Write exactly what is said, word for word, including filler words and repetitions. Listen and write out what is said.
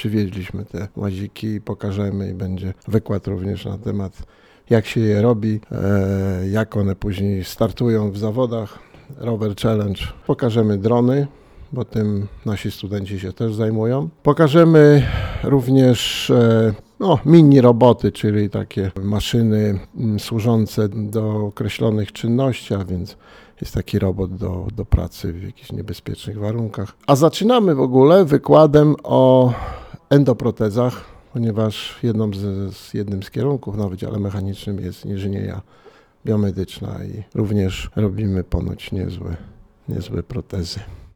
przywieźliśmy te łaziki i pokażemy i będzie wykład również na temat, jak się je robi, e, jak one później startują w zawodach. Rower Challenge. Pokażemy drony, bo tym nasi studenci się też zajmują. Pokażemy również e, no, mini roboty, czyli takie maszyny m, służące do określonych czynności, a więc jest taki robot do, do pracy w jakichś niebezpiecznych warunkach. A zaczynamy w ogóle wykładem o endoprotezach, ponieważ jedną z, z jednym z kierunków na Wydziale Mechanicznym jest inżynieria biomedyczna i również robimy ponoć niezłe, niezłe protezy.